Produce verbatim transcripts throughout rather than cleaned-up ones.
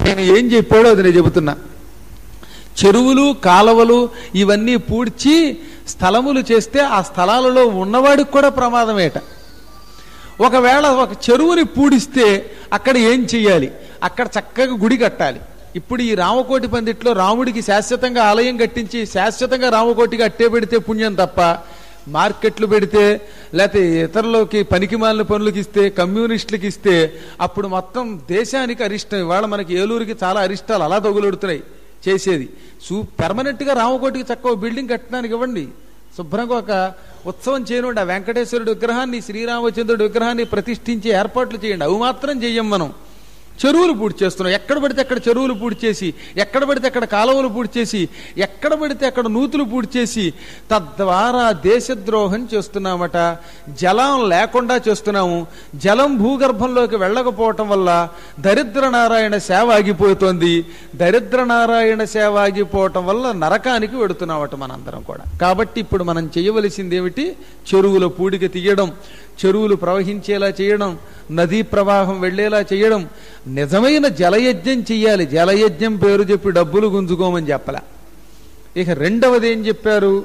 నేను ఏం చెప్పాడో అది నేను చెబుతున్నా. చెరువులు కాలవలు ఇవన్నీ పూడ్చి స్థలములు చేస్తే ఆ స్థలాలలో ఉన్నవాడికి కూడా ప్రమాదమేట. ఒకవేళ ఒక చెరువుని పూడిస్తే అక్కడ ఏం చెయ్యాలి? అక్కడ చక్కగా గుడి కట్టాలి. ఇప్పుడు ఈ రామకోటి పందిట్లో రాముడికి శాశ్వతంగా ఆలయం కట్టించి శాశ్వతంగా రామకోటికి అట్టే పెడితే పుణ్యం తప్ప, మార్కెట్లు పెడితే లేకపోతే ఇతరులకి పనికిమాలిన పనులకి ఇస్తే, కమ్యూనిస్టులకి ఇస్తే అప్పుడు మొత్తం దేశానికి అరిష్టం. ఇవాళ మనకి ఏలూరుకి చాలా అరిష్టాలు అలా తగులెడుతున్నాయి చేసేది. సూ పెర్మనెంట్గా రామకోటికి చక్కగా బిల్డింగ్ కట్టడానికి ఇవ్వండి, శుభ్రంగా ఒక ఉత్సవం చేయనుండి, ఆ వెంకటేశ్వరుడి విగ్రహాన్ని శ్రీరామచంద్రుడి విగ్రహాన్ని ప్రతిష్ఠించి ఏర్పాట్లు చేయండి. అవి మాత్రం చెయ్యం మనం. చెరువులు పూడి చేస్తున్నాం, ఎక్కడ పడితే అక్కడ చెరువులు పూడి చేసి, ఎక్కడ పడితే అక్కడ కాలువలు పూడి చేసి, ఎక్కడ పడితే అక్కడ నూతులు పూడి చేసి, తద్వారా దేశద్రోహం చేస్తున్నామట. జలం లేకుండా చేస్తున్నాము. జలం భూగర్భంలోకి వెళ్ళకపోవటం వల్ల దరిద్ర నారాయణ సేవ ఆగిపోతోంది. దరిద్ర నారాయణ సేవ ఆగిపోవటం వల్ల నరకానికి వెడుతున్నామట మనందరం కూడా. కాబట్టి ఇప్పుడు మనం చేయవలసింది ఏమిటి? చెరువుల పూడిక తీయడం, చెరువులు ప్రవహించేలా చేయడం, నదీ ప్రవాహం వెళ్లేలా చేయడం, నిజమైన జలయజ్ఞం చెయ్యాలి. జలయజ్ఞం పేరు చెప్పి డబ్బులు గుంజుకోమని చెప్పలే. ఇక రెండవది ఏం చెప్పారు?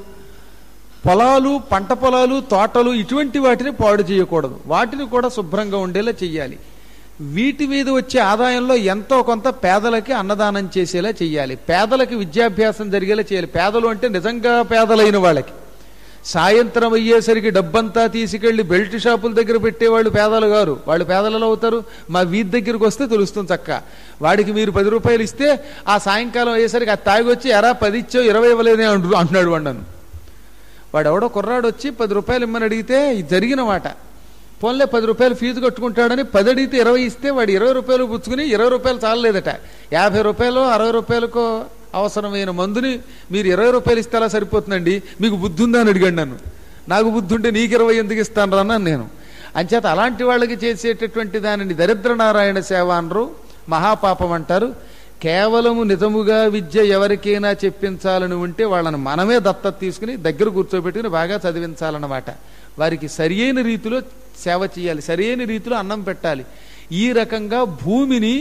పొలాలు, పంట పొలాలు, తోటలు ఇటువంటి వాటిని పాడు చేయకూడదు. వాటిని కూడా శుభ్రంగా ఉండేలా చెయ్యాలి. వీటి మీద వచ్చే ఆదాయంలో ఎంతో కొంత పేదలకి అన్నదానం చేసేలా చెయ్యాలి. పేదలకి విద్యాభ్యాసం జరిగేలా చేయాలి. పేదలు అంటే నిజంగా పేదలైన వాళ్ళకి. సాయంత్రం అయ్యేసరికి డబ్బంతా తీసుకెళ్లి బెల్ట్ షాపుల దగ్గర పెట్టేవాళ్ళు పేదలు గారు. వాళ్ళు పేదలలో అవుతారు. మా వీధి దగ్గరికి వస్తే తెలుస్తుంది చక్క. వాడికి మీరు పది రూపాయలు ఇస్తే ఆ సాయంకాలం అయ్యేసరికి ఆ తాగి వచ్చి ఎరా పది ఇచ్చో ఇరవై ఇవ్వలేదే అంటు అంటున్నాడు వాడు. వాడు ఎవడో కుర్రాడు వచ్చి పది రూపాయలు ఇమ్మని అడిగితే ఇది జరిగిన మాట. పోన్లే పది రూపాయలు ఫీజు కట్టుకుంటాడని పది అడిగితే ఇరవై ఇస్తే వాడు ఇరవై రూపాయలు పుచ్చుకుని ఇరవై రూపాయలు చాలలేదట. యాభై రూపాయలు అరవై రూపాయలకో అవసరమైన మందుని మీరు ఇరవై రూపాయలు ఇస్తే అలా సరిపోతుందండి, మీకు బుద్ధి ఉందా అని అడిగాడు నన్ను. నాకు బుద్ధి ఉంటే నీకు ఇరవై ఎందుకు ఇస్తాను రా అన్నాను నేను. అంచేత అలాంటి వాళ్ళకి చేసేటటువంటి దానిని దరిద్ర నారాయణ సేవ అనరు, మహాపాపం అంటారు. కేవలము నిజముగా విద్య ఎవరికైనా చెప్పించాలని ఉంటే వాళ్ళని మనమే దత్తత తీసుకుని దగ్గర కూర్చోబెట్టుకుని బాగా చదివించాలన్నమాట. వారికి సరియైన రీతిలో సేవ చేయాలి, సరియైన రీతిలో అన్నం పెట్టాలి. ఈ రకంగా భూమిని,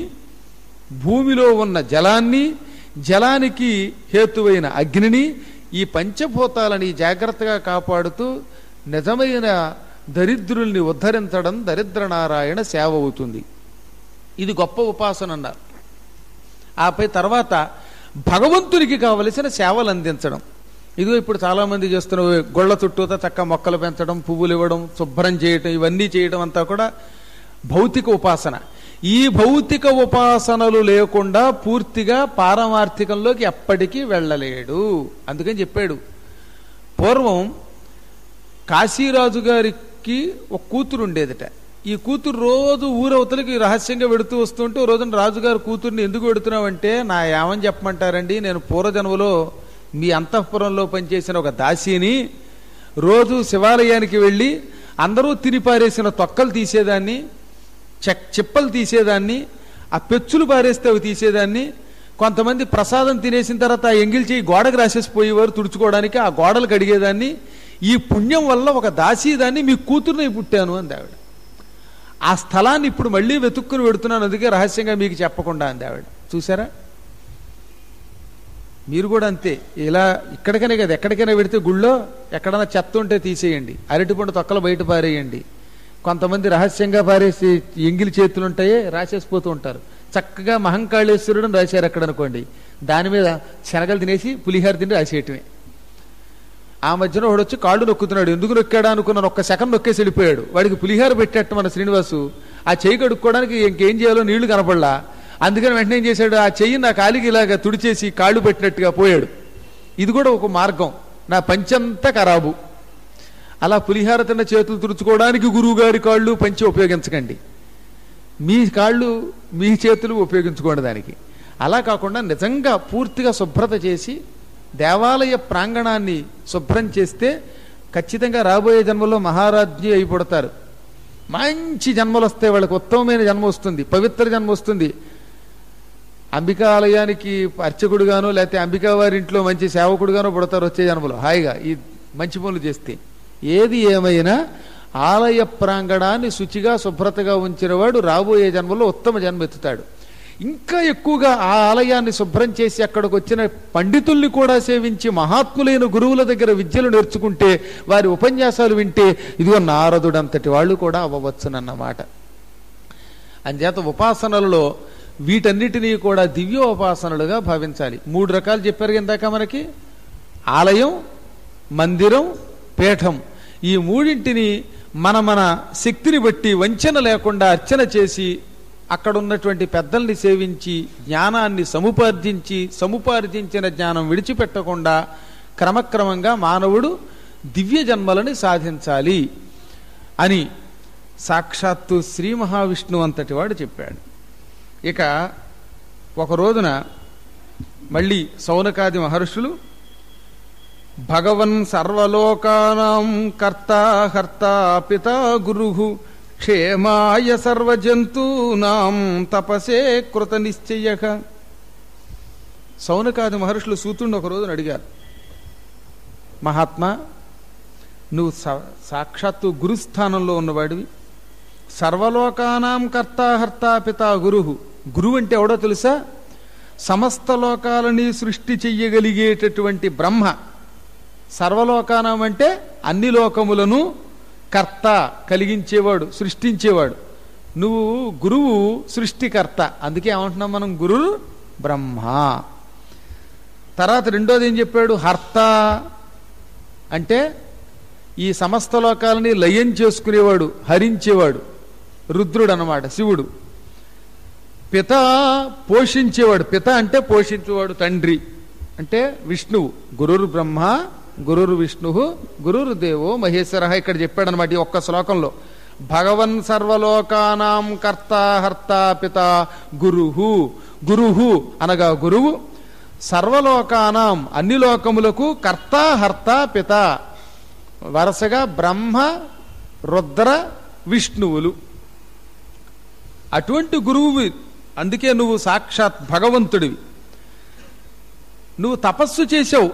భూమిలో ఉన్న జలాన్ని, జలానికి హేతువైన అగ్నిని, ఈ పంచభూతాలని జాగ్రత్తగా కాపాడుతూ నిజమైన దరిద్రుల్ని ఉద్ధరించడం దరిద్ర నారాయణ సేవ అవుతుంది. ఇది గొప్ప ఉపాసన అన్నారు. ఆపై తర్వాత భగవంతునికి కావలసిన సేవలు అందించడం. ఇదిగో ఇప్పుడు చాలామంది చేస్తున్న గొళ్ళ చుట్టూతో చక్క మొక్కలు పెంచడం, పువ్వులు ఇవ్వడం, శుభ్రం చేయటం, ఇవన్నీ చేయడం అంతా కూడా భౌతిక ఉపాసన. ఈ భౌతిక ఉపాసనలు లేకుండా పూర్తిగా పారమార్థికంలోకి ఎప్పటికీ వెళ్ళలేడు. అందుకని చెప్పాడు. పూర్వం కాశీరాజు గారికి ఒక కూతురు ఉండేదట. ఈ కూతురు రోజు ఊరవతలకి రహస్యంగా వెడుతూ వస్తుంటే రోజున రాజుగారు కూతుర్ని ఎందుకు వెడుతున్నావంటే, నా ఏమని చెప్పమంటారండి, నేను పూర్వజన్మలో మీ అంతఃపురంలో పనిచేసిన ఒక దాసీని, రోజు శివాలయానికి వెళ్ళి అందరూ తినిపారేసిన తొక్కలు తీసేదాన్ని, చెక్ చిప్పలు తీసేదాన్ని, ఆ పెచ్చులు పారేస్తే అవి తీసేదాన్ని, కొంతమంది ప్రసాదం తినేసిన తర్వాత ఆ ఎంగిల్ చేయి గోడకు రాసేసిపోయేవారు తుడుచుకోవడానికి, ఆ గోడలు కడిగేదాన్ని. ఈ పుణ్యం వల్ల ఒక దాసీదాన్ని మీ కూతురుని పుట్టాను అంది ఆవిడ. ఆ స్థలాన్ని ఇప్పుడు మళ్ళీ వెతుక్కుని పెడుతున్నాను, అందుకే రహస్యంగా మీకు చెప్పకుండా అంది ఆవిడ. చూసారా? మీరు కూడా అంతే. ఇలా ఇక్కడికనే కదా, ఎక్కడికైనా పెడితే గుళ్ళో ఎక్కడైనా చెత్త ఉంటే తీసేయండి, అరటిపండు తొక్కలు బయట పారేయండి. కొంతమంది రహస్యంగా పారేసి ఎంగిలి చేతులు ఉంటాయే రాసేసిపోతూ ఉంటారు. చక్కగా మహంకాళేశ్వరుడు రాశారు అక్కడ అనుకోండి, దాని మీద శనగలు తినేసి పులిహార తిని రాసేయటమే. ఆ మధ్యన వాడు వచ్చి కాళ్ళు నొక్కుతున్నాడు. ఎందుకు నొక్కాడా అనుకున్నాను, ఒక్క సెకండ్ నొక్కేసి వెళ్ళిపోయాడు. వాడికి పులిహార పెట్టేట మన శ్రీనివాసు ఆ చెయ్యి కడుక్కోవడానికి ఇంకేం చేయాలో నీళ్లు కనపడలా. అందుకని వెంటనే ఏం చేశాడు, ఆ చెయ్యి నా కాలికి ఇలాగా తుడిచేసి కాళ్ళు పెట్టినట్టుగా పోయాడు. ఇది కూడా ఒక మార్గం. నా పంచంతా ఖరాబు. అలా పులిహార తిన్న చేతులు తుడుచుకోవడానికి గురువుగారి కాళ్ళు పంచి ఉపయోగించకండి. మీ కాళ్ళు మీ చేతులు ఉపయోగించుకోండి దానికి. అలా కాకుండా నిజంగా పూర్తిగా శుభ్రత చేసి దేవాలయ ప్రాంగణాన్ని శుభ్రం చేస్తే ఖచ్చితంగా రాబోయే జన్మలో మహారాజ్ఞి అయిపడతారు. మంచి జన్మలు వస్తాయి, వాళ్ళకి ఉత్తమమైన జన్మ వస్తుంది, పవిత్ర జన్మ వస్తుంది. అంబికా ఆలయానికి అర్చకుడుగానో లేకపోతే అంబికా వారి ఇంట్లో మంచి సేవకుడుగానో పుడతారు వచ్చే జన్మలో హాయిగా ఈ మంచి పనులు చేస్తే. ఏది ఏమైనా ఆలయ ప్రాంగణాన్ని శుచిగా శుభ్రతగా ఉంచిన వాడు రాబోయే జన్మలో ఉత్తమ జన్మ ఎత్తుతాడు. ఇంకా ఎక్కువగా ఆ ఆలయాన్ని శుభ్రం చేసి అక్కడికి వచ్చిన పండితుల్ని కూడా సేవించి మహాత్ములైన గురువుల దగ్గర విద్యలు నేర్చుకుంటే వారి ఉపన్యాసాలు వింటే ఇదిగో నారదుడంతటి వాళ్ళు కూడా అవ్వవచ్చునన్నమాట. అంచేత ఉపాసనలలో వీటన్నిటినీ కూడా దివ్యోపాసనలుగా భావించాలి. మూడు రకాలు చెప్పారు ఇందాక మనకి, ఆలయం, మందిరం, పీఠం. ఈ మూడింటిని మన మన శక్తిని బట్టి వంచన లేకుండా అర్చన చేసి అక్కడ ఉన్నటువంటి పెద్దల్ని సేవించి జ్ఞానాన్ని సముపార్జించి సముపార్జించిన జ్ఞానం విడిచిపెట్టకుండా క్రమక్రమంగా మానవుడు దివ్య జన్మలని సాధించాలి అని సాక్షాత్తు శ్రీ మహావిష్ణువు అంతటి వాడు చెప్పాడు. ఇక ఒక రోజున మళ్ళీ సౌనకాది మహర్షులు భగవన్ సర్వలోకానాం కర్తా హర్తా పితా గురుః క్షేమాయ సర్వజంతూనాం తపసే కృత నిశ్చయః. సౌనకాది మహర్షులు సూతుడిని ఒక రోజున అడిగారు, మహాత్మా, నువ్వు సాక్షాత్తు గురుస్థానంలో ఉన్నవాడివి, సర్వలోకానాం కర్తా హర్తా పితా గురుః. గురువు అంటే ఎవడో తెలుసా? సమస్త లోకాలని సృష్టి చెయ్యగలిగేటటువంటి బ్రహ్మ. సర్వలోకానం అంటే అన్ని లోకములను కర్త, కలిగించేవాడు, సృష్టించేవాడు. నువ్వు గురువు సృష్టికర్త. అందుకే ఏమంటున్నాం మనం, గురు బ్రహ్మ. తర్వాత రెండోది ఏం చెప్పాడు? హర్త అంటే ఈ సమస్త లోకాలని లయం చేసుకునేవాడు, హరించేవాడు, రుద్రుడు అన్నమాట, శివుడు. పిత పోషించేవాడు. పిత అంటే పోషించేవాడు, తండ్రి అంటే విష్ణువు. గురుర్ బ్రహ్మ గురుర్ విష్ణు గురుర్ దేవో మహేశ్వర. ఇక్కడ చెప్పాడనమాట ఈ ఒక్క శ్లోకంలో. భగవన్ సర్వలోకానాం కర్తా హర్తా పిత గురుహు. గురుహు అనగా గురువు, సర్వలోకానాం అన్ని లోకములకు కర్తా హర్తా పిత, వరుసగా బ్రహ్మ రుద్ర విష్ణువులు. అటువంటి గురువు. అందుకే నువ్వు సాక్షాత్ భగవంతుడివి. నువ్వు తపస్సు చేశావు.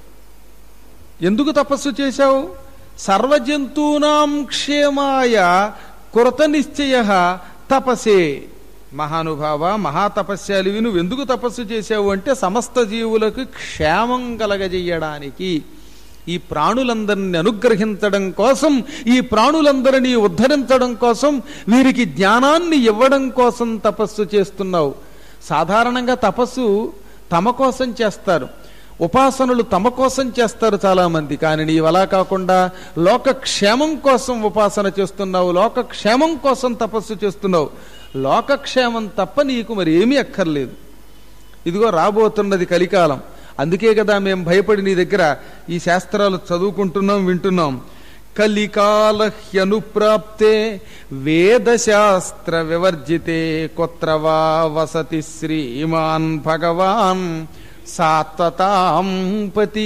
ఎందుకు తపస్సు చేశావు? సర్వజంతూనాం క్షేమాయ కృత నిశ్చయ తపసే. మహానుభావ, మహాతపస్యాలివి, నువ్వు ఎందుకు తపస్సు చేశావు అంటే సమస్త జీవులకు క్షేమం కలగజేయడానికి, ఈ ప్రాణులందరినీ అనుగ్రహించడం కోసం, ఈ ప్రాణులందరినీ ఉద్ధరించడం కోసం, వీరికి జ్ఞానాన్ని ఇవ్వడం కోసం తపస్సు చేస్తున్నావు. సాధారణంగా తపస్సు తమ కోసం చేస్తారు, ఉపాసనలు తమ కోసం చేస్తారు చాలామంది. కానీ నీవు అలా కాకుండా లోకక్షేమం కోసం ఉపాసన చేస్తున్నావు, లోకక్షేమం కోసం తపస్సు చేస్తున్నావు. లోకక్షేమం తప్ప నీకు మరి ఏమీ అక్కర్లేదు. ఇదిగో రాబోతున్నది కలికాలం. అందుకే కదా మేము భయపడి నీ దగ్గర ఈ శాస్త్రాలు చదువుకుంటున్నాం, వింటున్నాం. కలికాల హ్యనుప్రాప్తే వేదశాస్త్ర వివర్జితే కుత్రవా వసతి శ్రీమాన్ భగవాన్ సాత్వతాం పతి.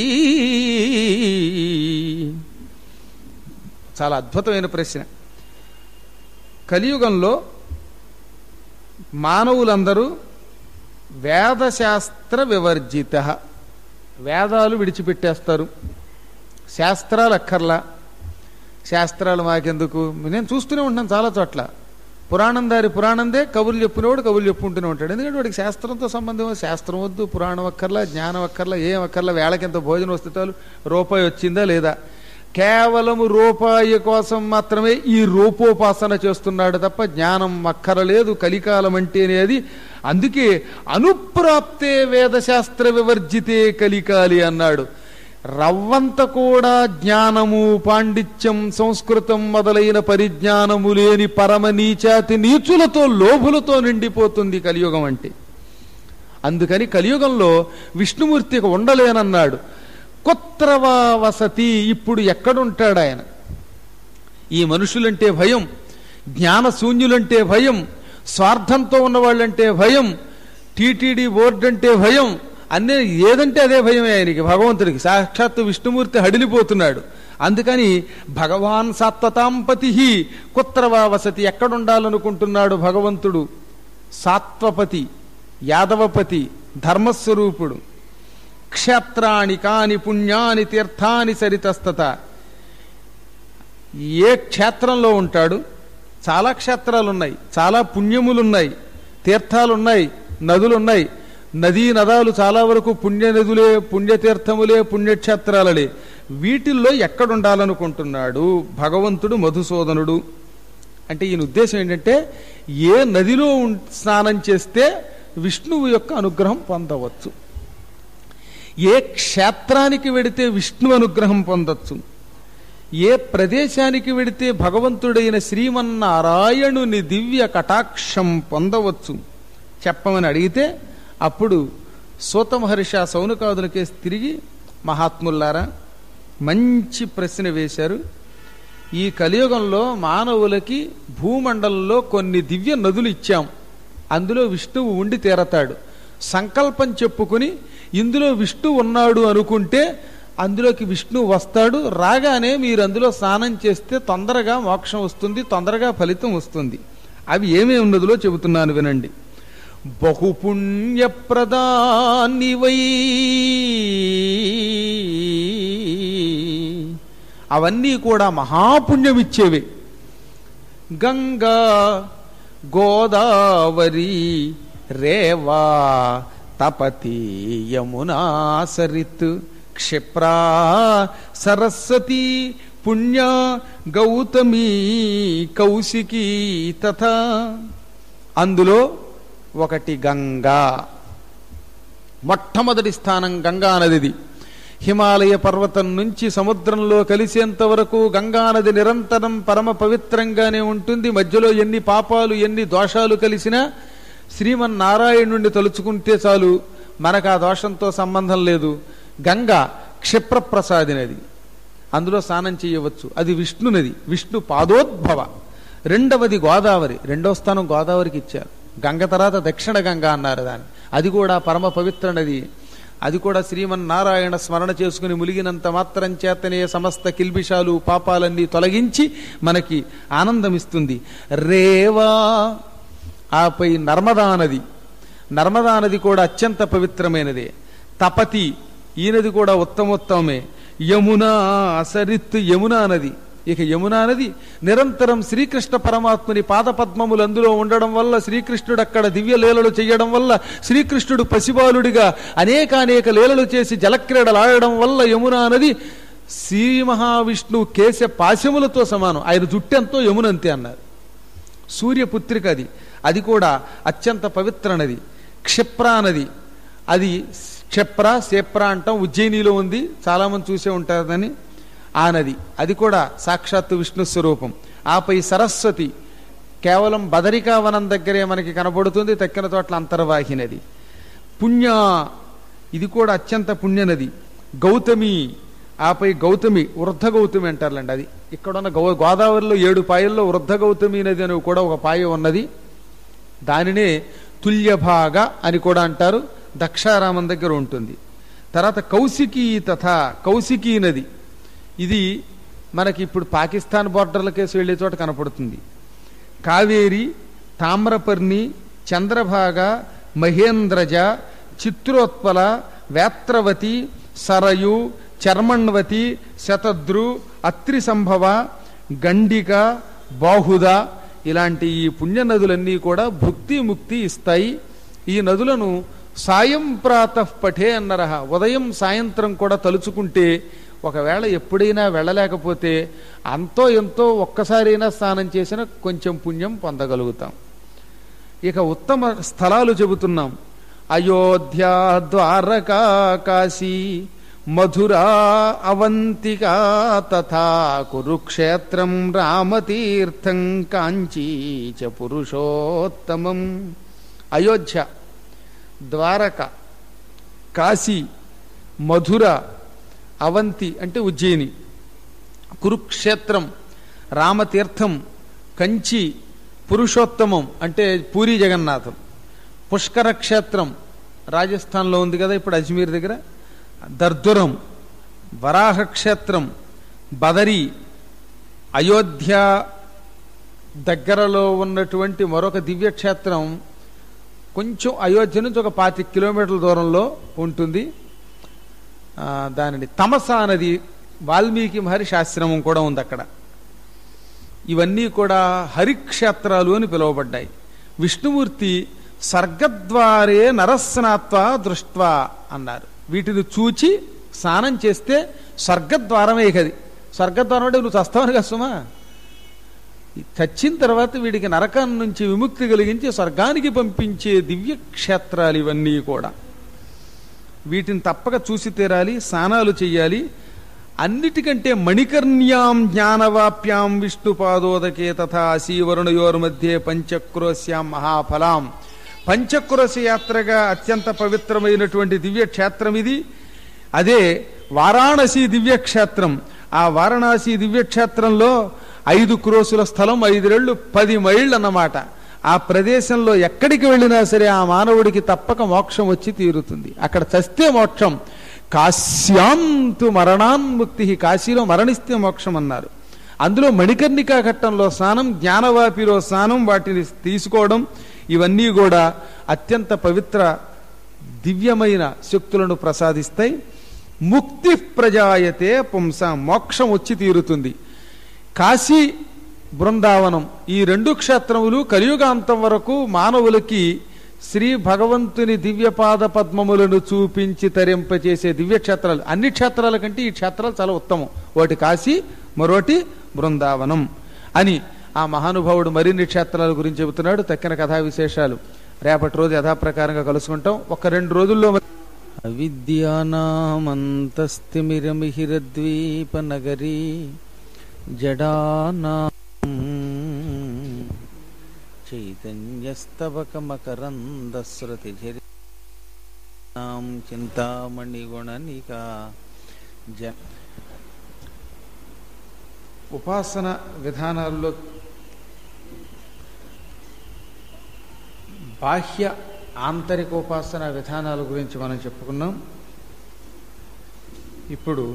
చాలా అద్భుతమైన ప్రశ్న. కలియుగంలో మానవులందరూ వేదశాస్త్ర వివర్జిత, వేదాలు విడిచిపెట్టేస్తారు. శాస్త్రాలు అక్కర్లా, శాస్త్రాలు మాకెందుకు. నేను చూస్తూనే ఉంటాను చాలా చోట్ల, పురాణం దారి పురాణందే, కబుర్లు చెప్పుకునేవాడు కబుర్లు చెప్పుకుంటూనే ఉంటాడు. ఎందుకంటే వాడికి శాస్త్రంతో సంబంధం, శాస్త్రం వద్దు, పురాణం అక్కర్లా, జ్ఞానం అక్కర్లా, ఏం అక్కర్లా. వేళకింత భోజనం వస్తే రూపాయి వచ్చిందా లేదా, కేవలము రూపాయి కోసం మాత్రమే ఈ రూపోపాసన చేస్తున్నాడు తప్ప జ్ఞానం అక్కరలేదు. కలికాలం అంటేనేది. అందుకే అనుప్రాప్తే వేదశాస్త్ర వివర్జితే కలికాలి అన్నాడు. రవ్వంత కూడా జ్ఞానము, పాండిత్యం, సంస్కృతం మొదలైన పరిజ్ఞానము లేని పరమ నీచాతి నీచులతో, లోభులతో నిండిపోతుంది కలియుగం అంటే. అందుకని కలియుగంలో విష్ణుమూర్తికి ఉండలేనన్నాడు. కుత్రవా వసతి, ఇప్పుడు ఎక్కడుంటాడు ఆయన? ఈ మనుషులంటే భయం, జ్ఞానశూన్యులంటే భయం, స్వార్థంతో ఉన్నవాళ్ళంటే భయం, టీటీడీ బోర్డు అంటే భయం, అన్నీ ఏదంటే అదే భయమే ఆయనకి, భగవంతుడికి. సాక్షాత్తు విష్ణుమూర్తి హడిలిపోతున్నాడు. అందుకని భగవాన్ సాత్వతాంపతి కుత్రవా వసతి, ఎక్కడుండాలనుకుంటున్నాడు భగవంతుడు? సాత్వపతి, యాదవపతి, ధర్మస్వరూపుడు. క్షేత్రాని కాని పుణ్యాని తీర్థాని సరితస్తత. ఏ క్షేత్రంలో ఉంటాడు? చాలా క్షేత్రాలు ఉన్నాయి, చాలా పుణ్యములున్నాయి, తీర్థాలున్నాయి, నదులున్నాయి. నదీ నదాలు చాలా వరకు పుణ్య నదులే, పుణ్యతీర్థములే, పుణ్యక్షేత్రాలలే. వీటిల్లో ఎక్కడుండాలనుకుంటున్నాడు భగవంతుడు మధుసూదనుడు అంటే ఈయన ఉద్దేశం ఏంటంటే ఏ నదిలో స్నానం చేస్తే విష్ణువు యొక్క అనుగ్రహం పొందవచ్చు, ఏ క్షేత్రానికి వెడితే విష్ణు అనుగ్రహం పొందొచ్చు, ఏ ప్రదేశానికి వెడితే భగవంతుడైన శ్రీమన్నారాయణుని దివ్య కటాక్షం పొందవచ్చు చెప్పమని అడిగితే అప్పుడు సూత మహర్షి ఆ సౌనకాదులకేసి తిరిగి, మహాత్ముల్లారా మంచి ప్రశ్న వేశారు. ఈ కలియుగంలో మానవులకి భూమండలంలో కొన్ని దివ్య నదులు ఇచ్చాం, అందులో విష్ణువు ఉండి తీరతాడు. సంకల్పం చెప్పుకుని ఇందులో విష్ణువు ఉన్నాడు అనుకుంటే అందులోకి విష్ణువు వస్తాడు. రాగానే మీరు అందులో స్నానం చేస్తే తొందరగా మోక్షం వస్తుంది, తొందరగా ఫలితం వస్తుంది. అవి ఏమేమి నదులో చెబుతున్నాను వినండి. బహుపుణ్యప్రదాని వై, అవన్నీ కూడా మహాపుణ్యమిచ్చేవి. గంగా, గోదావరి, రేవా, తపతి, యమునా, సరిత్, క్షిప్రా, సరస్వతి, పుణ్య, గౌతమి, కౌశికీ తథా. అందులో ఒకటి గంగా, మొట్టమొదటి స్థానం గంగా నదిది. హిమాలయ పర్వతం నుంచి సముద్రంలో కలిసేంత వరకు గంగానది నిరంతరం పరమ పవిత్రంగానే ఉంటుంది. మధ్యలో ఎన్ని పాపాలు ఎన్ని దోషాలు కలిసినా శ్రీమన్నారాయణుణ్ణి తలుచుకుంటే చాలు, మనకు ఆ దోషంతో సంబంధం లేదు. గంగా క్షిప్రప్రసాది నది, అందులో స్నానం చేయవచ్చు. అది విష్ణు నది, విష్ణు పాదోద్భవ. రెండవది గోదావరి, రెండవ స్థానం గోదావరికి ఇచ్చారు. గంగ తర్వాత దక్షిణ గంగా అన్నారు దాన్ని. అది కూడా పరమ పవిత్ర నది. అది కూడా శ్రీమన్నారాయణ స్మరణ చేసుకుని ములిగినంత మాత్రం చేతనే సమస్త కిల్బిషాలు పాపాలన్నీ తొలగించి మనకి ఆనందమిస్తుంది. రేవా, ఆపై నర్మదా నది. నర్మదా నది కూడా అత్యంత పవిత్రమైనదే. తపతి, ఈ నది కూడా ఉత్తమోత్తమే. యమునా, సరిత్, యమునా నది. ఇక యమునా నది నిరంతరం శ్రీకృష్ణ పరమాత్మని పాదపద్మములు అందులో ఉండడం వల్ల, శ్రీకృష్ణుడు అక్కడ దివ్య లీలలు చేయడం వల్ల, శ్రీకృష్ణుడు పసిబాలుడిగా అనేకానేక లీలలు చేసి జలక్రీడలాడడం వల్ల యమునా నది శ్రీ మహావిష్ణువు కేశ పాశములతో సమానం. ఆయన జుట్టెంతో యమునంతే అన్నారు. సూర్యపుత్రిక అది, అది కూడా అత్యంత పవిత్ర నది. క్షిప్రా నది, అది క్షిప్ర సేప్ర అంటాం, ఉజ్జయినిలో ఉంది, చాలామంది చూసే ఉంటారని. ఆ నది, అది కూడా సాక్షాత్తు విష్ణు స్వరూపం. ఆపై సరస్వతి, కేవలం బదరికావనం దగ్గరే మనకి కనబడుతుంది, తక్కిన చోట్ల అంతర్వాహి నది. పుణ్య, ఇది కూడా అత్యంత పుణ్య నది. గౌతమి, ఆపై గౌతమి, వృద్ధ గౌతమి అంటారులేండి. అది ఇక్కడున్న గౌ గోదావరిలో ఏడు పాయల్లో వృద్ధ గౌతమి నది అని కూడా ఒక పాయ ఉన్నది. దానినే తుల్యభాగ అని కూడా అంటారు, దక్షారామం దగ్గర ఉంటుంది. తర్వాత కౌశికీ తథా, కౌశికీ నది, ఇది మనకి ఇప్పుడు పాకిస్తాన్ బోర్డర్లకేసి వెళ్ళే చోట కనపడుతుంది. కావేరి, తామ్రపర్ణి, చంద్రభాగ, మహేంద్రజ, చిత్రోత్పల, వేత్రవతి, సరయు, చర్మణ్వతి, శతద్రు, అత్రి సంభవ, గండిక, బాహుద, ఇలాంటి ఈ పుణ్య నదులన్నీ కూడా భుక్తి ముక్తి ఇస్తాయి. ఈ నదులను సాయం ప్రాతః పఠే అన్నరహ, ఉదయం సాయంత్రం కూడా తలుచుకుంటే, ఒకవేళ ఎప్పుడైనా వెళ్ళలేకపోతే అంతో ఎంతో ఒక్కసారైనా స్నానం చేసిన కొంచెం పుణ్యం పొందగలుగుతాం. ఇక ఉత్తమ స్థలాలు చెబుతున్నాం. అయోధ్య, ద్వారకా, కాశీ, మధురా, అవంతికా తథా కురుక్షేత్రం, రామతీర్థం, కాంచీ చ పురుషోత్తమం. అయోధ్య, ద్వారక, కాశీ, మధుర, అవంతి అంటే ఉజ్జయిని, కురుక్షేత్రం, రామతీర్థం, కంచి, పురుషోత్తమం అంటే పూరి జగన్నాథం, పుష్కర క్షేత్రం రాజస్థాన్లో ఉంది కదా ఇప్పుడు అజ్మీర్ దగ్గర, దర్దురం, వరాహ క్షేత్రం, బదరి, అయోధ్య దగ్గరలో ఉన్నటువంటి మరొక దివ్యక్షేత్రం కొంచెం అయోధ్య నుంచి ఒక పాతి కిలోమీటర్ల దూరంలో ఉంటుంది. దానిని తమసా నది, వాల్మీకి మహర్షి ఆశ్రమం కూడా ఉంది అక్కడ. ఇవన్నీ కూడా హరిక్షేత్రాలు అని పిలువబడ్డాయి. విష్ణుమూర్తి సర్గద్వారే నరస్నాత్వ దృష్ట్వా అన్నారు. వీటిని చూచి స్నానం చేస్తే స్వర్గద్వారమే కది. స్వర్గద్వారం అంటే నువ్వు చస్తావని కష్టమా, చచ్చిన తర్వాత వీడికి నరకం నుంచి విముక్తి కలిగించి స్వర్గానికి పంపించే దివ్యక్షేత్రాలు ఇవన్నీ కూడా. వీటిని తప్పక చూసి తీరాలి, స్నానాలు చెయ్యాలి. అన్నిటికంటే మణికర్ణ్యాం జ్ఞానవాప్యాం విష్ణుపాదోదకే తథా శ్రీవరుణయోర్ మధ్యే పంచక్రోశ్యాం మహాఫలాం. పంచక్రోశ యాత్రగా అత్యంత పవిత్రమైనటువంటి దివ్యక్షేత్రం ఇది. అదే వారాణసి దివ్యక్షేత్రం. ఆ వారణాసి దివ్యక్షేత్రంలో ఐదు క్రోసుల స్థలం, ఐదు రెళ్ళు పది మైళ్ళు అన్నమాట. ఆ ప్రదేశంలో ఎక్కడికి వెళ్ళినా సరే ఆ మానవుడికి తప్పక మోక్షం వచ్చి తీరుతుంది. అక్కడ చస్తే మోక్షం. కాశ్యాంతు మరణాన్ముక్తి, కాశీలో మరణిస్తే మోక్షం అన్నారు. అందులో మణికర్ణికా ఘట్టంలో స్నానం, జ్ఞానవాపిలో స్నానం, వాటిని తీసుకోవడం, ఇవన్నీ కూడా అత్యంత పవిత్ర దివ్యమైన శక్తులను ప్రసాదిస్తాయి. ముక్తి ప్రజాయతే పుంస, మోక్షం వచ్చి తీరుతుంది. కాశీ బృందావనం ఈ రెండు క్షేత్రములు కలియుగాంతం వరకు మానవులకి శ్రీ భగవంతుని దివ్యపాద పద్మములను చూపించి తరింపచేసే దివ్యక్షేత్రాలు. అన్ని క్షేత్రాల కంటే ఈ క్షేత్రాలు చాలా ఉత్తమం. ఒకటి కాశీ, మరోటి బృందావనం అని ఆ మహానుభావుడు మరిన్ని క్షేత్రాల గురించి చెబుతున్నాడు. తక్కిన కథా విశేషాలు రేపటి రోజు యథాప్రకారంగా కలుసుకుంటాం. ఒక రెండు రోజుల్లో అవిద్యానామంతస్తిమిరమిహిరద్వీపనగరీ జడానాం చైతన్యస్తవకమకరందస్రతిఝరినాం చింతామణిగుణనికా జ. ఉపాసన విధానాల్లో బాహ్య ఆంతరిక ఉపాసన విధానాల గురించి మనం చెప్పుకున్నాం. ఇప్పుడు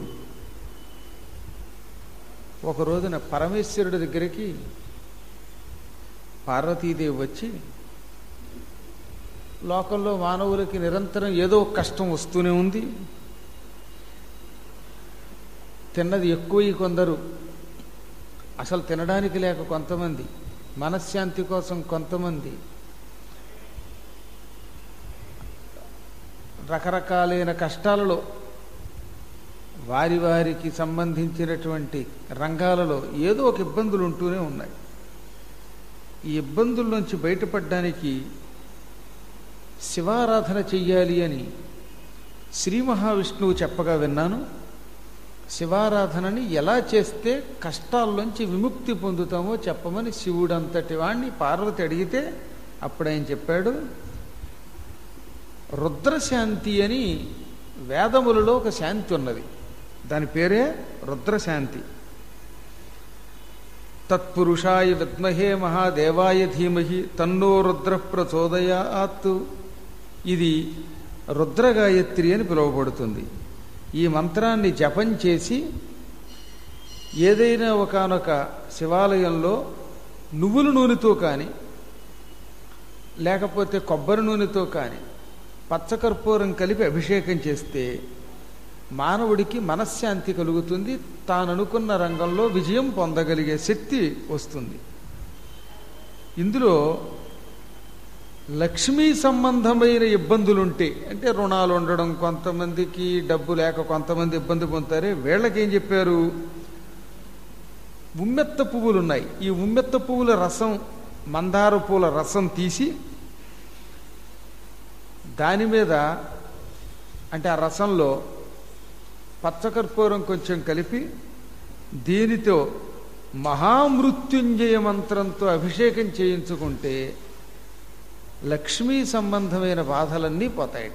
ఒక రోజున పరమేశ్వరుడి దగ్గరికి పార్వతీదేవి వచ్చి, లోకంలో మానవులకి నిరంతరం ఏదో కష్టం వస్తూనే ఉంది, తిన్నది ఎక్కువ కొందరు, అసలు తినడానికి లేక కొంతమంది, మనశ్శాంతి కోసం కొంతమంది, రకరకాలైన కష్టాలలో వారి వారికి సంబంధించినటువంటి రంగాలలో ఏదో ఒక ఇబ్బందులు ఉంటూనే ఉన్నాయి. ఈ ఇబ్బందుల నుంచి బయటపడడానికి శివారాధన చెయ్యాలి అని శ్రీ మహావిష్ణువు చెప్పగా విన్నాను. శివారాధనని ఎలా చేస్తే కష్టాల్లోంచి విముక్తి పొందుతామో చెప్పమని శివుడంతటి వాణ్ణి పార్వతి అడిగితే అప్పుడు ఆయన చెప్పాడు, రుద్రశాంతి అని వేదములలో ఒక శాంతి ఉన్నది, దాని పేరే రుద్రశాంతి. తత్పురుషాయ విద్మహే మహాదేవాయ ధీమహి తన్నో రుద్ర ప్రచోదయాత్. ఇది రుద్రగాయత్రి అని పిలువబడుతుంది. ఈ మంత్రాన్ని జపం చేసి ఏదైనా ఒకానొక శివాలయంలో నువ్వుల నూనెతో కానీ లేకపోతే కొబ్బరి నూనెతో కానీ పచ్చకర్పూరం కలిపి అభిషేకం చేస్తే మానవుడికి మనశ్శాంతి కలుగుతుంది, తాను అనుకున్న రంగంలో విజయం పొందగలిగే శక్తి వస్తుంది. ఇందులో లక్ష్మీ సంబంధమైన ఇబ్బందులుంటే, అంటే రుణాలు ఉండడం, కొంతమందికి డబ్బు లేక కొంతమంది ఇబ్బంది పొందుతారే, వీళ్ళకేం చెప్పారు, ఉమ్మెత్త పువ్వులు ఉన్నాయి. ఈ ఉమ్మెత్త పువ్వుల రసం, మందార పూల రసం తీసి దాని మీద, అంటే ఆ రసంలో పచ్చకర్పూరం కొంచెం కలిపి దీనితో మహామృత్యుంజయ మంత్రంతో అభిషేకం చేయించుకుంటే లక్ష్మీ సంబంధమైన బాధలన్నీ పోతాయట.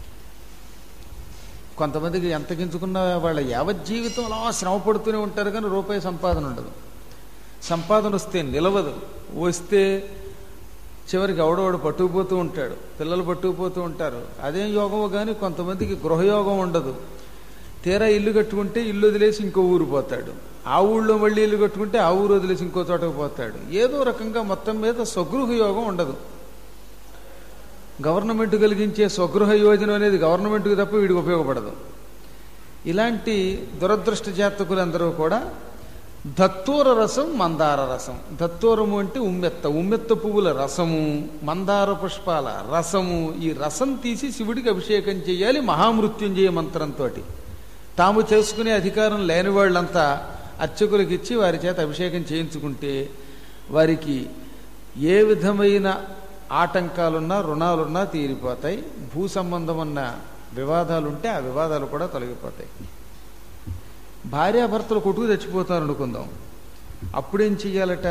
కొంతమందికి ఎంతకించుకున్న వాళ్ళ యావజ్జీవితం అలా శ్రమ పడుతూనే ఉంటారు, కానీ రూపాయి సంపాదన ఉండదు. సంపాదన వస్తే నిలవదు, వస్తే చివరికి ఎవడోడు పట్టుకుపోతూ ఉంటాడు, పిల్లలు పట్టుకుపోతూ ఉంటారు. అదేం యోగమో కానీ కొంతమందికి గృహయోగం ఉండదు. తీరా ఇల్లు కట్టుకుంటే ఇల్లు వదిలేసి ఇంకో ఊరు పోతాడు, ఆ ఊళ్ళో మళ్ళీ ఇల్లు కట్టుకుంటే ఆ ఊరు వదిలేసి ఇంకో చోటకు పోతాడు. ఏదో రకంగా మొత్తం మీద స్వగృహ యోగం ఉండదు. గవర్నమెంట్ కలిగించే స్వగృహ యోజన అనేది గవర్నమెంట్కి తప్ప వీడికి ఉపయోగపడదు. ఇలాంటి దురదృష్ట జాతకులందరూ కూడా దత్తూర రసం మందార రసం. దత్తూరము అంటే ఉమ్మెత్త, ఉమ్మెత్త పువ్వుల రసము, మందార పుష్పాల రసము. ఈ రసం తీసి శివుడికి అభిషేకం చేయాలి మహామృత్యుంజయ మంత్రంతో. తాము చేసుకునే అధికారం లేని వాళ్ళంతా అర్చకులకు ఇచ్చి వారి చేత అభిషేకం చేయించుకుంటే వారికి ఏ విధమైన ఆటంకాలున్నా రుణాలున్నా తీరిపోతాయి. భూ సంబంధం ఉన్న వివాదాలుంటే ఆ వివాదాలు కూడా తొలగిపోతాయి. భార్యాభర్తలు కొట్టుకు చచ్చిపోతారు అనుకుందాం, అప్పుడేం చెయ్యాలట?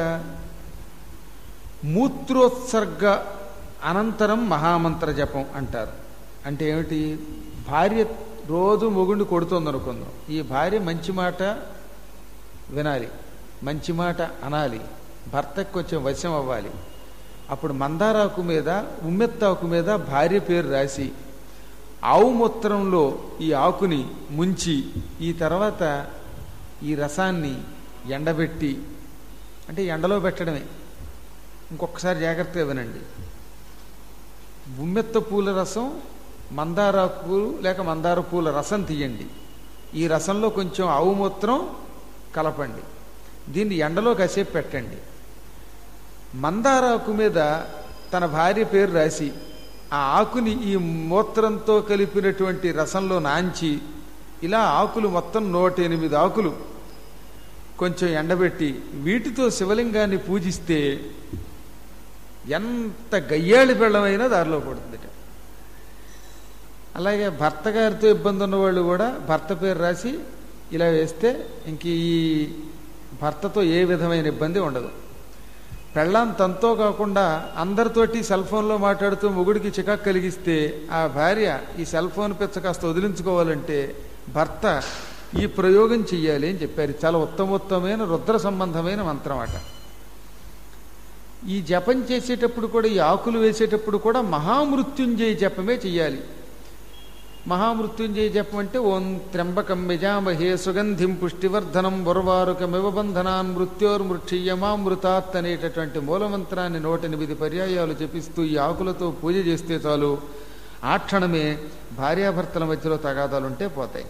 మూత్రోత్సర్గ అనంతరం మహామంత్ర జపం అంటారు. అంటే ఏమిటి? భార్య రోజు మొగుడిని కొడుతోంది అనుకుందాం. ఈ భార్య మంచి మాట వినాలి, మంచి మాట అనాలి, భర్తకు కొంచెం వశం అవ్వాలి. అప్పుడు మందారాకు మీద, ఉమ్మెత్తాకు మీద భార్య పేరు రాసి ఆవు మూత్రంలో ఈ ఆకుని ముంచి ఈ తర్వాత ఈ రసాన్ని ఎండబెట్టి, అంటే ఎండలో పెట్టడమే. ఇంకొకసారి జాగ్రత్తగా వినండి. ఉమ్మెత్త పూల రసం, మందారాకు లేక మందార పూల రసం తీయండి. ఈ రసంలో కొంచెం ఆవు మూత్రం కలపండి. దీన్ని ఎండలో కాసేపు పెట్టండి. మందారాకు మీద తన భార్య పేరు రాసి ఆ ఆకుని ఈ మూత్రంతో కలిపినటువంటి రసంలో నాంచి ఇలా ఆకులు మొత్తం నూట ఎనిమిది ఆకులు కొంచెం ఎండబెట్టి వీటితో శివలింగాన్ని పూజిస్తే ఎంత గయ్యాళి బెళ్ళమైనా దారిలో పడుతుందట. అలాగే భర్త గారితో ఇబ్బంది ఉన్నవాళ్ళు కూడా భర్త పేరు రాసి ఇలా వేస్తే ఇంక ఈ భర్తతో ఏ విధమైన ఇబ్బంది ఉండదు. పెళ్ళాం తనతో కాకుండా అందరితోటి సెల్ ఫోన్లో మాట్లాడుతూ మొగుడికి చికాకు కలిగిస్తే ఆ భార్య ఈ సెల్ ఫోన్ పిచ్చ కాస్త వదిలించుకోవాలంటే భర్త ఈ ప్రయోగం చెయ్యాలి అని చెప్పారు. చాలా ఉత్తమోత్తమైన రుద్ర సంబంధమైన మంత్రం అట. ఈ జపం చేసేటప్పుడు కూడా, ఈ ఆకులు వేసేటప్పుడు కూడా మహామృత్యుంజయ జపమే చెయ్యాలి. మహామృత్యుంజయ జపం అంటే ఓం త్ర్యంబకం యజామహే సుగంధిం పుష్టివర్ధనం ఉర్వారుకమివ బంధనాన్ మృత్యోర్మృక్షీయమామృతాత్ అనేటటువంటి మూలమంత్రాన్ని నూట ఎనిమిది పర్యాయాలు జపిస్తూ ఈ ఆకులతో పూజ చేస్తే చాలు ఆ క్షణమే భార్యాభర్తల మధ్యలో తగాదాలుంటే పోతాయి.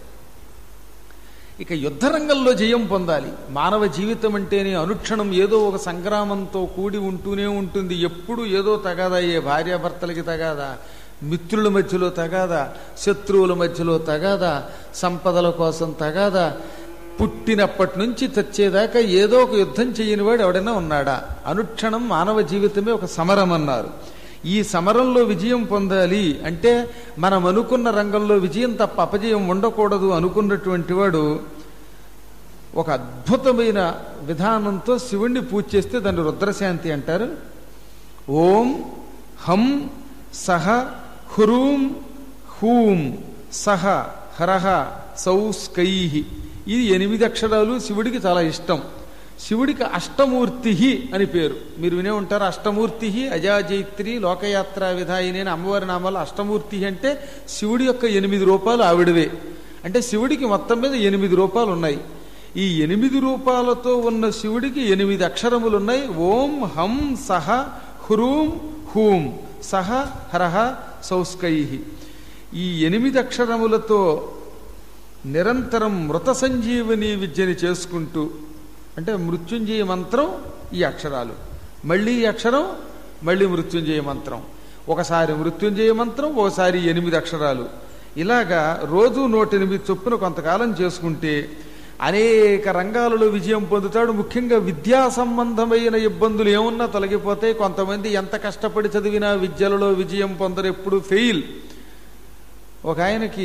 ఇక యుద్ధరంగంలో జయం పొందాలి. మానవ జీవితం అంటేనే అనుక్షణం ఏదో ఒక సంగ్రామంతో కూడి ఉంటూనే ఉంటుంది. ఎప్పుడు ఏదో తగాదా, ఏ భార్యాభర్తలకి తగాదా, మిత్రుల మధ్యలో తగాదా, శత్రువుల మధ్యలో తగాదా, సంపదల కోసం తగాదా. పుట్టినప్పటి నుంచి చచ్చేదాకా ఏదో ఒక యుద్ధం చేయని వాడు ఎవడైనా ఉన్నాడా? అనుక్షణం మానవ జీవితమే ఒక సమరం అన్నారు. ఈ సమరంలో విజయం పొందాలి అంటే మనం అనుకున్న రంగంలో విజయం తప్ప అపజయం ఉండకూడదు అనుకున్నటువంటి వాడు ఒక అద్భుతమైన విధానంతో శివుణ్ణి పూజ చేస్తే దాన్ని రుద్రశాంతి అంటారు. ఓం హం సహ హురూం హూం సహ హరహ సౌస్కైహి. ఇది ఎనిమిది అక్షరాలు శివుడికి చాలా ఇష్టం. శివుడికి అష్టమూర్తి అని పేరు. మీరు వినే ఉంటారు. అష్టమూర్తి అజాజైత్రి లోకయాత్రా విధాయిని అని అమ్మవారి నామాలు. అష్టమూర్తి అంటే శివుడి యొక్క ఎనిమిది రూపాలు ఆవిడవే. అంటే శివుడికి మొత్తం మీద ఎనిమిది రూపాలు ఉన్నాయి. ఈ ఎనిమిది రూపాలతో ఉన్న శివుడికి ఎనిమిది అక్షరములు ఉన్నాయి. ఓం హం సహ హురూం హూం సహ హరహ సౌస్కైహి. ఈ ఎనిమిది అక్షరములతో నిరంతరం మృత సంజీవని విద్యని చేసుకుంటూ, అంటే మృత్యుంజయ మంత్రం ఈ అక్షరాలు, మళ్ళీ ఈ అక్షరం, మళ్ళీ మృత్యుంజయ మంత్రం, ఒకసారి మృత్యుంజయ మంత్రం, ఓసారి ఎనిమిది అక్షరాలు, ఇలాగా రోజు నూట ఎనిమిది చొప్పున కొంతకాలం చేసుకుంటే అనేక రంగాలలో విజయం పొందుతాడు. ముఖ్యంగా విద్యా సంబంధమైన ఇబ్బందులు ఏమున్నా తొలగిపోతాయి. కొంతమంది ఎంత కష్టపడి చదివినా విద్యలలో విజయం పొందరు, ఎప్పుడు ఫెయిల్. ఒక ఆయనకి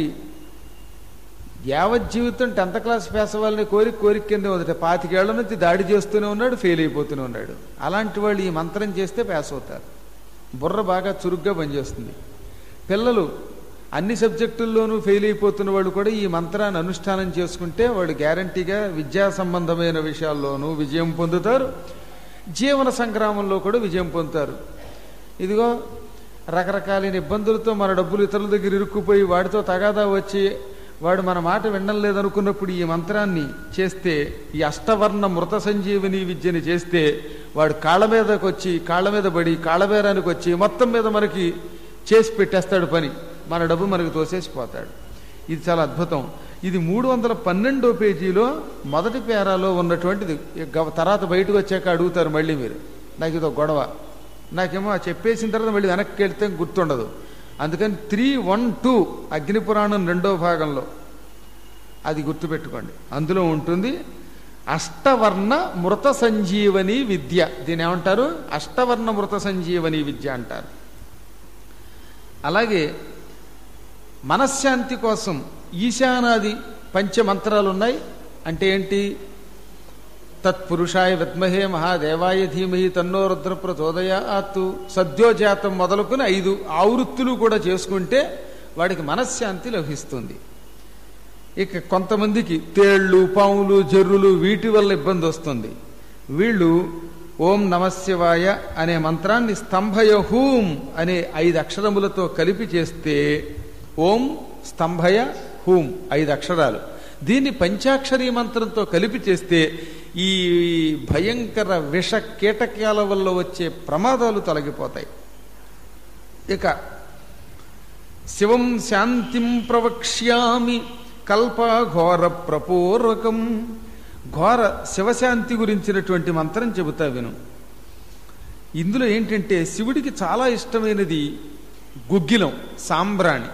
యావజ్జీవితం టెన్త్ క్లాస్ పాస్ అవ్వాలని కోరిక కోరిక కింద మొదట పాతికేళ్ల నుంచి దాడి చేస్తూనే ఉన్నాడు, ఫెయిల్ అయిపోతూనే ఉన్నాడు. అలాంటి వాళ్ళు ఈ మంత్రం చేస్తే పాస్ అవుతారు. బుర్ర బాగా చురుగ్గా పనిచేస్తుంది. పిల్లలు అన్ని సబ్జెక్టుల్లోనూ ఫెయిల్ అయిపోతున్న వాళ్ళు కూడా ఈ మంత్రాన్ని అనుష్ఠానం చేసుకుంటే వాడు గ్యారంటీగా విద్యా సంబంధమైన విషయాల్లోనూ విజయం పొందుతారు, జీవన సంగ్రామంలో కూడా విజయం పొందుతారు. ఇదిగో రకరకాలైన ఇబ్బందులతో మన డబ్బులు ఇతరుల దగ్గర ఇరుక్కుపోయి వాడితో తగాదా వచ్చి వాడు మన మాట వినడం లేదనుకున్నప్పుడు ఈ మంత్రాన్ని చేస్తే, ఈ అష్టవర్ణ మృత సంజీవని విద్యని చేస్తే వాడు కాళ్ళ మీదకి వచ్చి కాళ్ళ మీద పడి కాళ్ళబేరానికి వచ్చి మొత్తం మీద మనకి చేసి పెట్టేస్తాడు పని. మన డబ్బు మనకు తోసేసిపోతాడు. ఇది చాలా అద్భుతం. ఇది మూడు వందల పన్నెండో పేజీలో మొదటి పేరాలో ఉన్నటువంటిది. తర్వాత బయటకు వచ్చాక అడుగుతారు మళ్ళీ మీరు, నాకు ఇదో గొడవ, నాకేమో చెప్పేసిన తర్వాత మళ్ళీ వెనక్కి వెళ్తే గుర్తుండదు. అందుకని త్రీ వన్ టూ అగ్నిపురాణం రెండో భాగంలో అది గుర్తుపెట్టుకోండి. అందులో ఉంటుంది అష్టవర్ణ మృత సంజీవని విద్య. దీని ఏమంటారు? అష్టవర్ణ మృత సంజీవని విద్య అంటారు. అలాగే మనశ్శాంతి కోసం ఈశానాది పంచమంత్రాలు ఉన్నాయి. అంటే ఏంటి? తత్పురుషాయ విద్మహే మహాదేవాయ ధీమహి తన్నో రుద్ర ప్రచోదయాత్, సద్యోజాతం మొదలుకొని ఐదు ఆవృత్తులు కూడా చేసుకుంటే వాడికి మనశ్శాంతి లభిస్తుంది. ఇక కొంతమందికి తేళ్లు, పాములు, జర్రులు వీటి వల్ల ఇబ్బంది వస్తుంది. వీళ్ళు ఓం నమశివాయ అనే మంత్రాన్ని స్తంభయ హూం అనే ఐదు అక్షరములతో కలిపి చేస్తే, ఓం స్తంభయ హూం ఐదు అక్షరాలు, దీన్ని పంచాక్షరీ మంత్రంతో కలిపి చేస్తే ఈ భయంకర విష కీటకాల వల్ల వచ్చే ప్రమాదాలు తొలగిపోతాయి. ఇక శివం శాంతిం ప్రవక్ష్యామి కల్పఘోర ప్రపూర్వకం, ఘోర శివశాంతి గురించినటువంటి మంత్రం చెబుతా విను. ఇందులో ఏంటంటే శివుడికి చాలా ఇష్టమైనది గుగ్గిలం, సాంబ్రాణి.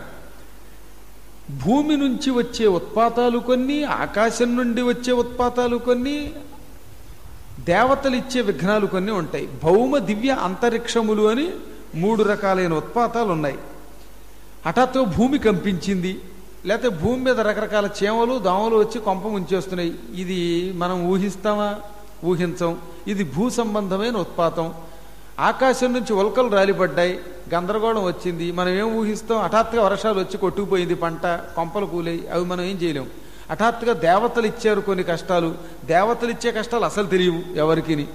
భూమి నుంచి వచ్చే ఉత్పాతాలు కొన్ని, ఆకాశం నుండి వచ్చే ఉత్పాతాలు కొన్ని, దేవతలు ఇచ్చే విఘ్నాలు కొన్ని ఉంటాయి. భౌమ దివ్య అంతరిక్షములు అని మూడు రకాలైన ఉత్పాతాలు ఉన్నాయి. హఠాత్తుగా భూమి కంపించింది, లేకపోతే భూమి మీద రకరకాల చీమలు దోమలు వచ్చి కొంప ముంచేస్తున్నాయి. ఇది మనం ఊహిస్తామా? ఊహించం. ఇది భూ సంబంధమైన ఉత్పాతం. ఆకాశం నుంచి ఉల్కలు రాలిపడ్డాయి, గందరగోళం వచ్చింది, మనం ఏం ఊహిస్తాం? హఠాత్తుగా వర్షాలు వచ్చి కొట్టుకుపోయింది, పంట కొంపలు కూలాయి, అవి మనం ఏం చేయలేం. హఠాత్తుగా దేవతలు ఇచ్చారు కొన్ని కష్టాలు, దేవతలు ఇచ్చే కష్టాలు అసలు తెలియవు ఎవరికి.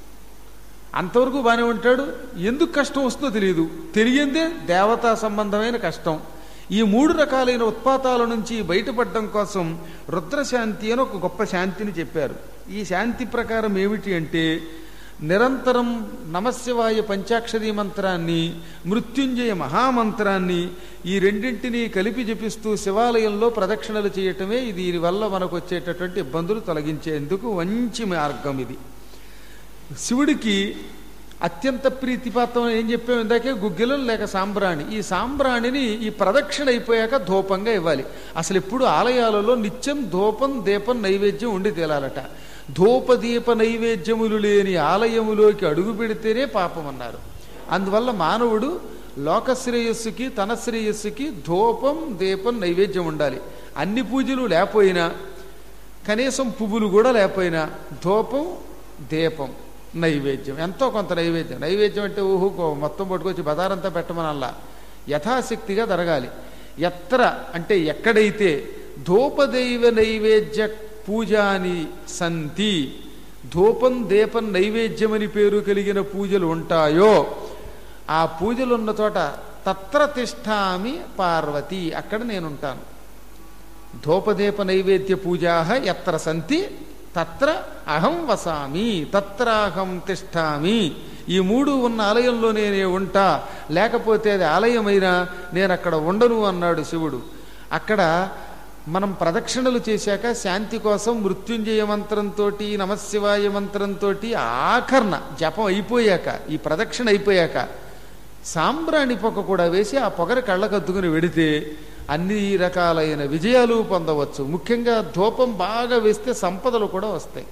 అంతవరకు బాగానే ఉంటాడు, ఎందుకు కష్టం వస్తుందో తెలియదు, తెలియందే దేవతా సంబంధమైన కష్టం. ఈ మూడు రకాలైన ఉత్పాతాల నుంచి బయటపడడం కోసం రుద్రశాంతి అని ఒక గొప్ప శాంతిని చెప్పారు. ఈ శాంతి ప్రకారం ఏమిటి అంటే, నిరంతరం నమశివాయ పంచాక్షరీ మంత్రాన్ని, మృత్యుంజయ మహామంత్రాన్ని ఈ రెండింటినీ కలిపి జపిస్తూ శివాలయంలో ప్రదక్షిణలు చేయటమే దీనివల్ల మనకు వచ్చేటటువంటి ఇబ్బందులు తొలగించేందుకు మంచి మార్గం ఇది. శివుడికి అత్యంత ప్రీతిపాత్రం ఏం చెప్పాము ఇందాకే, గుగ్గిలం లేక సాంబ్రాణి. ఈ సాంబ్రాణిని ఈ ప్రదక్షిణ అయిపోయాక ధూపంగా ఇవ్వాలి. అసలు ఇప్పుడు ఆలయాలలో నిత్యం ధూపం దీపం నైవేద్యం ఉండి తేలాలట. ధూపదీప నైవేద్యములు లేని ఆలయములోకి అడుగు పెడితేనే పాపం అన్నారు. అందువల్ల మానవుడు లోకశ్రేయస్సుకి తన శ్రేయస్సుకి ధూపం దీపం నైవేద్యం ఉండాలి. అన్ని పూజలు లేకపోయినా, కనీసం పువ్వులు కూడా లేకపోయినా ధూపం దీపం నైవేద్యం, ఎంతో కొంత నైవేద్యం. నైవేద్యం అంటే ఊహుకో మొత్తం పట్టుకొచ్చి బజారంతా పెట్టమనల్లా, యథాశక్తిగా జరగాలి. ఎత్ర అంటే ఎక్కడైతే ధూపదైవ నైవేద్య పూజాని సంతి, ధూపం దీపం నైవేద్యమని పేరు కలిగిన పూజలు ఉంటాయో ఆ పూజలు ఉన్న చోట తత్ర తిష్టామి పార్వతి, అక్కడ నేనుంటాను. ధూపదీప నైవేద్య పూజా ఎత్ర సంతి తత్ర అహం వసామి తత్రాహం తిష్టామి. ఈ మూడు ఉన్న ఆలయంలో నేనే ఉంటా, లేకపోతే అది ఆలయమైనా నేను అక్కడ ఉండను అన్నాడు శివుడు. అక్కడ మనం ప్రదక్షిణలు చేశాక శాంతి కోసం మృత్యుంజయ మంత్రంతో నమశివాయ మంత్రంతో ఆఖరణ జపం అయిపోయాక, ఈ ప్రదక్షిణ అయిపోయాక సాంబ్రాణి పొగ కూడా వేసి ఆ పొగని కళ్ళకద్దుకుని వెడితే అన్ని రకాలైన విజయాలు పొందవచ్చు. ముఖ్యంగా ధూపం బాగా వేస్తే సంపదలు కూడా వస్తాయి.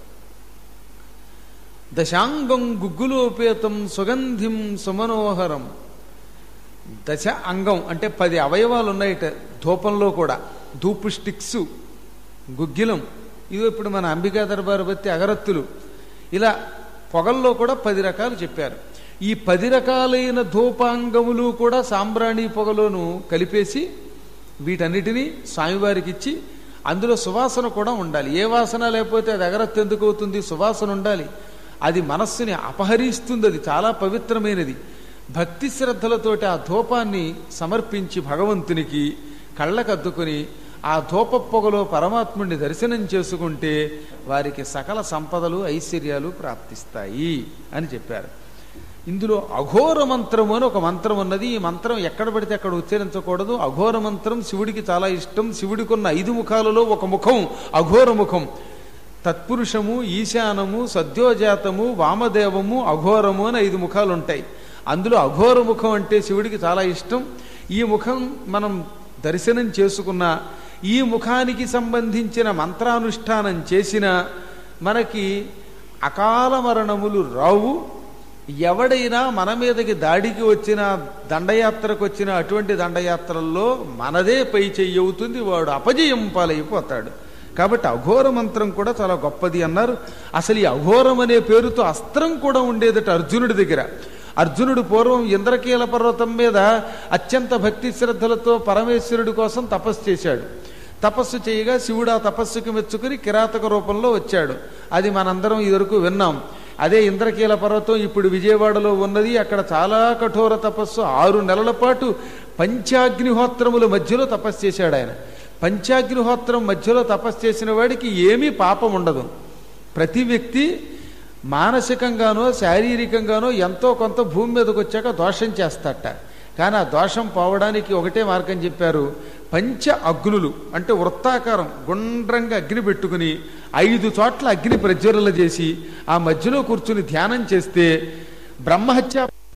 దశాంగం గుగ్గులోపేతం సుగంధిం సుమనోహరం. దశ అంగం అంటే పది అవయవాలు ఉన్నాయిట ధూపంలో కూడా. ధూపు స్టిక్స్, గుగ్గిలం, ఇవి ఇప్పుడు మన అంబికా దర్బారు బత్తి అగరత్తులు, ఇలా పొగల్లో కూడా పది రకాలు చెప్పారు. ఈ పది రకాలైన ధూపాంగములు కూడా సాంబ్రాణి పొగలోను కలిపేసి వీటన్నిటినీ స్వామివారికి ఇచ్చి, అందులో సువాసన కూడా ఉండాలి. ఏ వాసన లేకపోతే అది అగరత్తు ఎందుకు అవుతుంది? సువాసన ఉండాలి. అది మనస్సుని అపహరిస్తుంది, అది చాలా పవిత్రమైనది. భక్తి శ్రద్ధలతోటి ఆ ధూపాన్ని సమర్పించి భగవంతునికి కళ్ళకద్దుకుని ఆ ధూప పొగలో పరమాత్ముడిని దర్శనం చేసుకుంటే వారికి సకల సంపదలు ఐశ్వర్యాలు ప్రాప్తిస్తాయి అని చెప్పారు. ఇందులో అఘోర మంత్రము అని ఒక మంత్రం ఉన్నది. ఈ మంత్రం ఎక్కడ పడితే అక్కడ ఉచ్చరించకూడదు. అఘోర మంత్రం శివుడికి చాలా ఇష్టం. శివుడికి ఉన్న ఐదు ముఖాలలో ఒక ముఖం అఘోర ముఖం. తత్పురుషము, ఈశానము, సద్యోజాతము, వామదేవము, అఘోరము అని ఐదు ముఖాలు ఉంటాయి. అందులో అఘోర ముఖం అంటే శివుడికి చాలా ఇష్టం. ఈ ముఖం మనం దర్శనం చేసుకున్న ఈ ముఖానికి సంబంధించిన మంత్రానుష్ఠానం చేసిన మనకి అకాల మరణములు రావు. ఎవడైనా మన మీదకి దాడికి వచ్చిన, దండయాత్రకు వచ్చిన అటువంటి దండయాత్రల్లో మనదే పై చెయ్యి అవుతుంది, వాడు అపజయం పాలైపోతాడు. కాబట్టి అఘోర మంత్రం కూడా చాలా గొప్పది అన్నారు. అసలు ఈ అఘోరం అనే పేరుతో అస్త్రం కూడా ఉండేదట అర్జునుడి దగ్గర. అర్జునుడు పూర్వం ఇంద్రకీల పర్వతం మీద అత్యంత భక్తి శ్రద్ధలతో పరమేశ్వరుడి కోసం తపస్సు చేశాడు. తపస్సు చేయగా శివుడు ఆ తపస్సుకి మెచ్చుకుని కిరాతక రూపంలో వచ్చాడు. అది మనందరం ఇదివరకు విన్నాం. అదే ఇంద్రకీల పర్వతం ఇప్పుడు విజయవాడలో ఉన్నది. అక్కడ చాలా కఠోర తపస్సు, ఆరు నెలల పాటు పంచాగ్నిహోత్రముల మధ్యలో తపస్సు చేశాడు ఆయన. పంచాగ్నిహోత్రం మధ్యలో తపస్సు చేసిన వాడికి ఏమీ పాపం ఉండదు. ప్రతి వ్యక్తి మానసికంగానో శారీరకంగానో ఎంతో కొంత భూమి మీదకి వచ్చాక దోషం చేస్తాట. కానీ ఆ దోషం పోవడానికి ఒకటే మార్గం చెప్పారు. పంచ అగ్నులు అంటే వృత్తాకారం గుండ్రంగా అగ్ని పెట్టుకుని ఐదు చోట్ల అగ్ని ప్రజ్వరలు చేసి ఆ మధ్యలో కూర్చుని ధ్యానం చేస్తే బ్రహ్మహత్యా